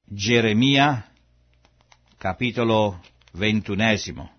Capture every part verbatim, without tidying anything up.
Geremia, capitolo ventunesimo.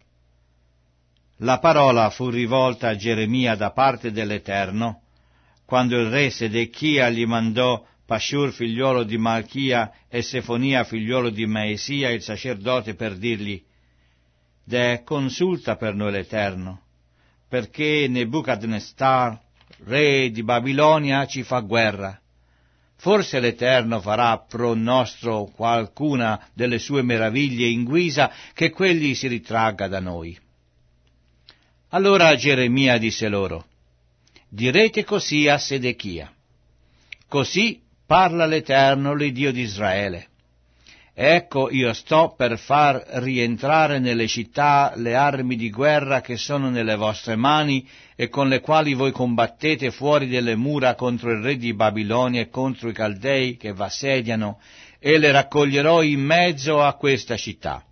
La parola fu rivolta a Geremia da parte dell'Eterno, quando il re Sedechia gli mandò Pashur figliuolo di Malchia e Sefonia figliuolo di Maesia il sacerdote per dirgli: «Deh, consulta per noi l'Eterno, perché Nebuchadnezzar, re di Babilonia, ci fa guerra. Forse l'Eterno farà pro nostro qualcuna delle sue meraviglie in guisa che quegli si ritragga da noi». Allora Geremia disse loro: «Direte così a Sedechia: così parla l'Eterno, l'Iddio di Israele. Ecco, io sto per far rientrare nelle città le armi di guerra che sono nelle vostre mani e con le quali voi combattete fuori delle mura contro il re di Babilonia e contro i Caldei che v'assediano, e le raccoglierò in mezzo a questa città.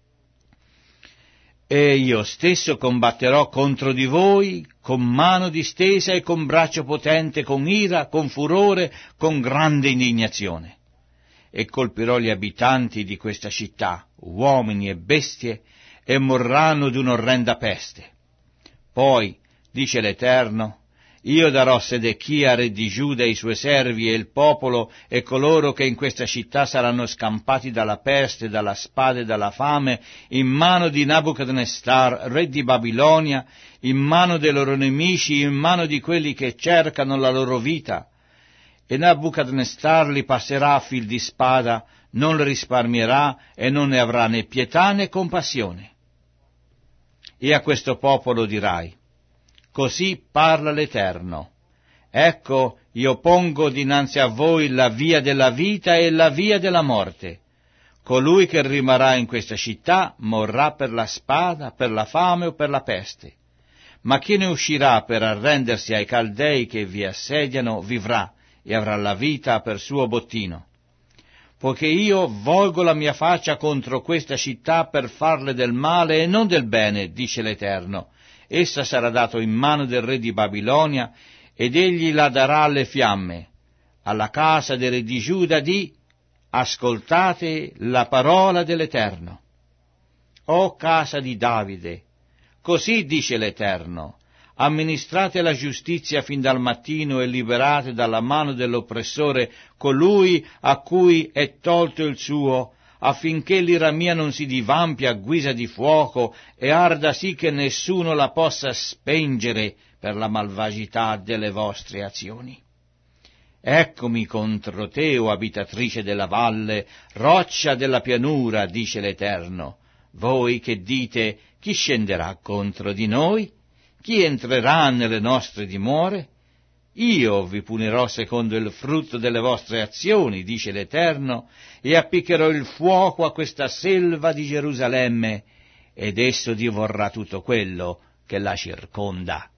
E io stesso combatterò contro di voi con mano distesa e con braccio potente, con ira, con furore, con grande indignazione. E colpirò gli abitanti di questa città, uomini e bestie, e morranno d'un'orrenda peste. Poi, dice l'Eterno, io darò Sedechia, re di Giuda, i suoi servi e il popolo e coloro che in questa città saranno scampati dalla peste, dalla spada e dalla fame, in mano di Nabucodonosor, re di Babilonia, in mano dei loro nemici, in mano di quelli che cercano la loro vita. E Nabucodonosor li passerà a fil di spada, non li risparmierà e non ne avrà né pietà né compassione. E a questo popolo dirai: così parla l'Eterno, ecco, io pongo dinanzi a voi la via della vita e la via della morte. Colui che rimarrà in questa città morrà per la spada, per la fame o per la peste. Ma chi ne uscirà per arrendersi ai Caldei che vi assediano vivrà e avrà la vita per suo bottino. Poiché io volgo la mia faccia contro questa città per farle del male e non del bene, dice l'Eterno. Essa sarà data in mano del re di Babilonia, ed egli la darà alle fiamme. Alla casa del re di Giuda di: ascoltate la parola dell'Eterno. O casa di Davide, così dice l'Eterno: amministrate la giustizia fin dal mattino e liberate dalla mano dell'oppressore colui a cui è tolto il suo, affinché l'ira mia non si divampi a guisa di fuoco e arda sì che nessuno la possa spengere per la malvagità delle vostre azioni. Eccomi contro te, o abitatrice della valle, roccia della pianura, dice l'Eterno, voi che dite: chi scenderà contro di noi? Chi entrerà nelle nostre dimore? Io vi punirò secondo il frutto delle vostre azioni, dice l'Eterno, e appiccherò il fuoco a questa selva di Gerusalemme, ed esso divorrà tutto quello che la circonda.